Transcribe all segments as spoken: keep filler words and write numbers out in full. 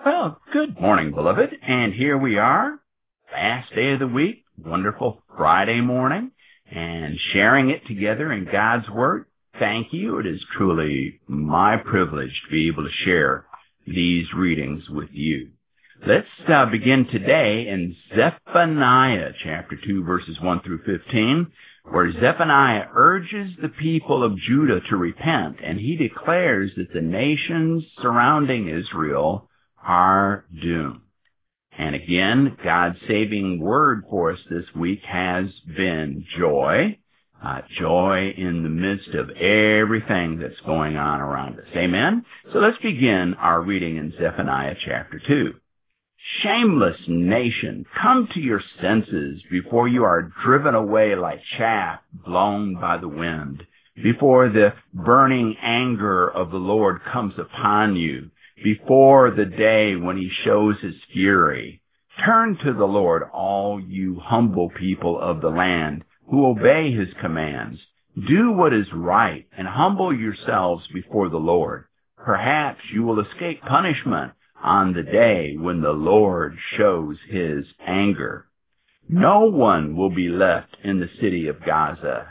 Well, good morning, beloved. And here we are, last day of the week, wonderful Friday morning, and sharing it together in God's Word. Thank you. It is truly my privilege to be able to share these readings with you. Let's uh, begin today in Zephaniah chapter two, verses one through fifteen, where Zephaniah urges the people of Judah to repent, and he declares that the nations surrounding Israel are doomed. And again, God's saving word for us this week has been joy. Uh, joy in the midst of everything that's going on around us. Amen? So let's begin our reading in Zephaniah chapter two. Shameless nation, come to your senses before you are driven away like chaff blown by the wind, before the burning anger of the Lord comes upon you, before the day when he shows his fury. Turn to the Lord, all you humble people of the land who obey his commands. Do what is right and humble yourselves before the Lord. Perhaps you will escape punishment on the day when the Lord shows his anger. No one will be left in the city of Gaza.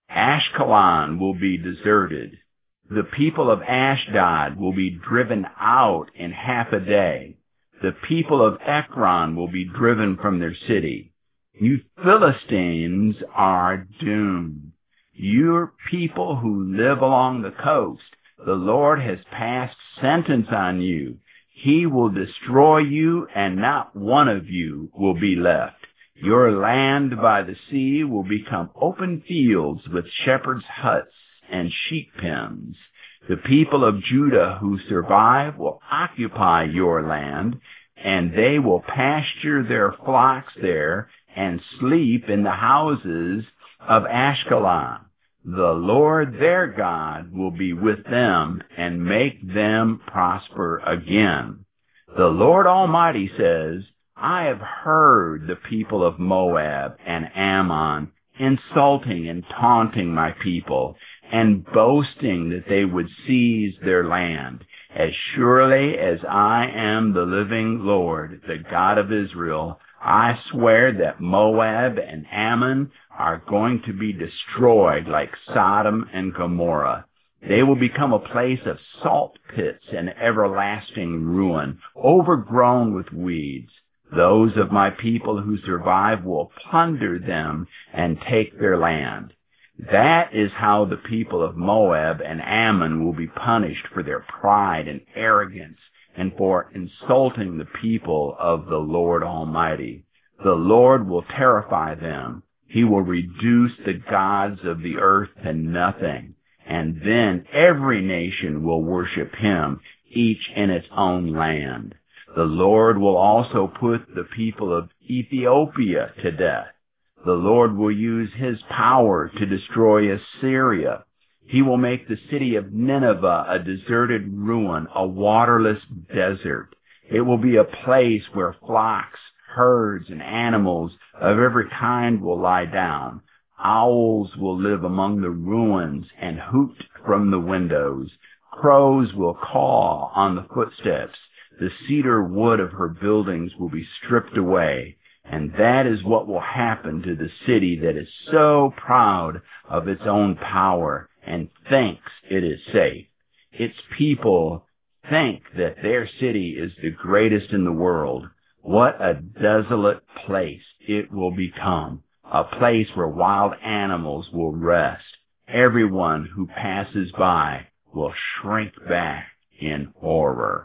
Ashkelon will be deserted. The people of Ashdod will be driven out in half a day. The people of Ekron will be driven from their city. You Philistines are doomed. Your people who live along the coast, the Lord has passed sentence on you. He will destroy you, and not one of you will be left. Your land by the sea will become open fields with shepherds' huts and sheep pens. The people of Judah who survive will occupy your land, and they will pasture their flocks there and sleep in the houses of Ashkelon. The Lord their God will be with them and make them prosper again. The Lord Almighty says, I have heard the people of Moab and Ammon insulting and taunting my people and boasting that they would seize their land. As surely as I am the living Lord, the God of Israel, I swear that Moab and Ammon are going to be destroyed like Sodom and Gomorrah. They will become a place of salt pits and everlasting ruin, overgrown with weeds. Those of my people who survive will plunder them and take their land. That is how the people of Moab and Ammon will be punished for their pride and arrogance and for insulting the people of the Lord Almighty. The Lord will terrify them. He will reduce the gods of the earth to nothing. And then every nation will worship him, each in its own land. The Lord will also put the people of Ethiopia to death. The Lord will use his power to destroy Assyria. He will make the city of Nineveh a deserted ruin, a waterless desert. It will be a place where flocks, herds, and animals of every kind will lie down. Owls will live among the ruins and hoot from the windows. Crows will caw on the footsteps. The cedar wood of her buildings will be stripped away. And that is what will happen to the city that is so proud of its own power and thinks it is safe. Its people think that their city is the greatest in the world. What a desolate place it will become, a place where wild animals will rest. Everyone who passes by will shrink back in horror.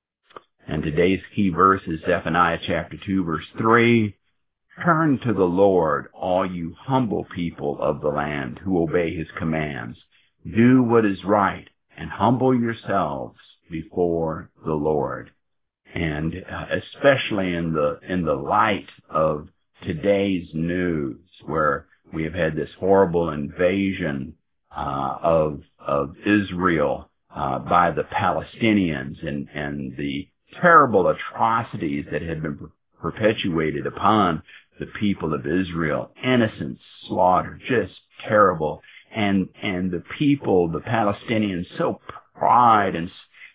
And today's key verse is Zephaniah chapter two, verse three. Turn to the Lord, all you humble people of the land who obey his commands. Do what is right and humble yourselves before the Lord. And uh, especially in the in the light of today's news, where we have had this horrible invasion uh, of of Israel uh, by the Palestinians, and and the terrible atrocities that had been perpetuated upon the people of Israel, innocent slaughter, just terrible. And and the people, the Palestinians, so pride and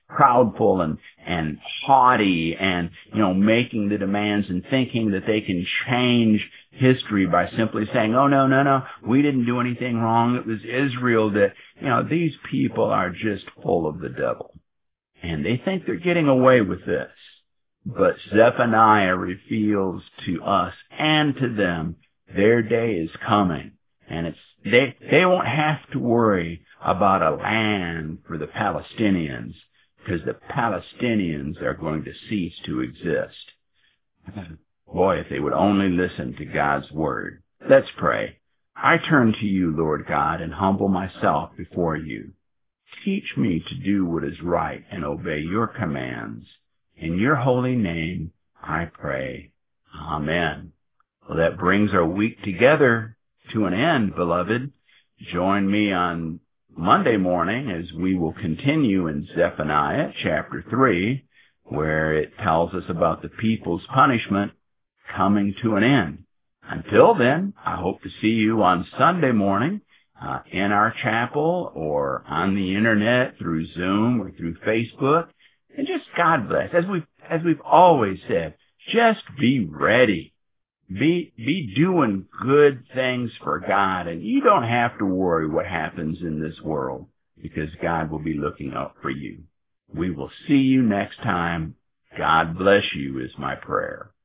proudful and, and haughty and, you know, making the demands and thinking that they can change history by simply saying, oh, no, no, no, we didn't do anything wrong. It was Israel that, you know, these people are just full of the devil. And they think they're getting away with this. But Zephaniah reveals to us and to them their day is coming. And it's they they won't have to worry about a land for the Palestinians, because the Palestinians are going to cease to exist. Boy, if they would only listen to God's word. Let's pray. I turn to you, Lord God, and humble myself before you. Teach me to do what is right and obey your commands. In your holy name, I pray. Amen. Well, that brings our week together to an end, beloved. Join me on Monday morning as we will continue in Zephaniah chapter three, where it tells us about the people's punishment coming to an end. Until then, I hope to see you on Sunday morning uh, in our chapel or on the internet through Zoom or through Facebook. And just God bless. As we've, as we've always said, just be ready. Be, be doing good things for God, and you don't have to worry what happens in this world, because God will be looking out for you. We will see you next time. God bless you is my prayer.